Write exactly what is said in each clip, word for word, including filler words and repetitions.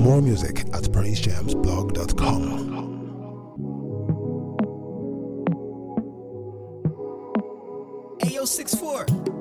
More music at praise jams blog dot com. Ayo six four.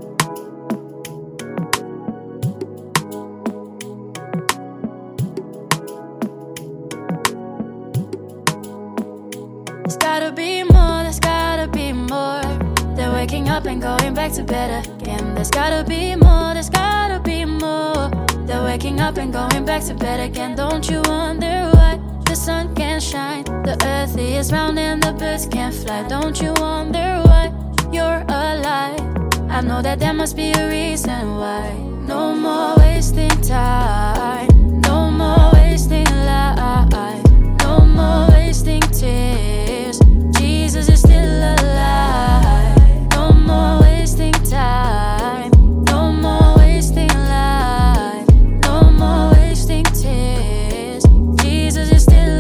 There's gotta be more, there's gotta be more than waking up and going back to bed again. There's gotta be more, there's gotta be more than waking up and going back to bed again. Don't you wonder why the sun can't shine, the earth is round and the birds can't fly? Don't you wonder why you're alive? I know that there must be a reason why. No more wasting time, no more wasting life, no more wasting tears. Jesus is still alive. No more wasting time, no more wasting life, no more wasting tears. Jesus is still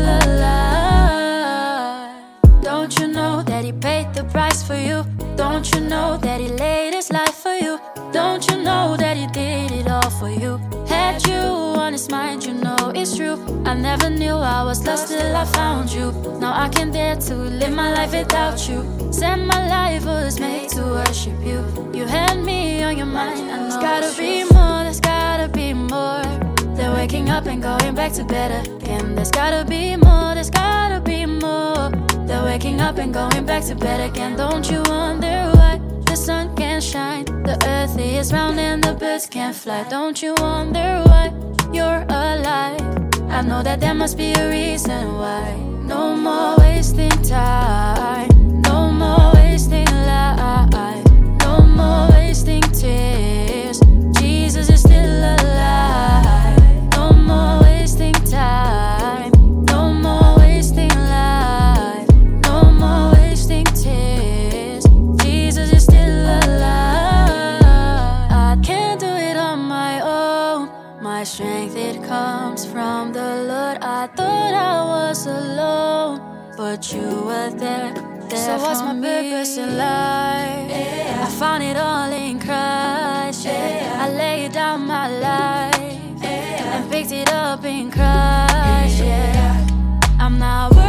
alive. Don't you know that he paid the price for you? Don't you know that he laid his life for you? Don't you know that he did it all for you? Had you on his mind, you know it's true. I never knew I was lost till I found you. Now I can dare to live my life without you. Said my life was made to worship you. You had me on your mind. I know there's gotta be more, there's gotta be more than waking up and going back to bed again. There's gotta be more, there's gotta be more than waking up and going back to bed again. Don't you wonder why the sun can't shine, the earth is round and the birds can't fly? Don't you wonder why you're alive? I know that there must be a reason why. No more wasting time, no more wasting life, no more wasting tears. Jesus is still alive. No more wasting time, no more wasting life, no more wasting tears. Jesus is still alive. I can't do it on my own. My strength, it comes from the Lord. I thought I was alone, but you were there, there so what's my me. Purpose in life? Yeah. I found it all in Christ. Yeah. Yeah. I laid down my life, yeah, and picked it up in Christ. Yeah. I'm not worried.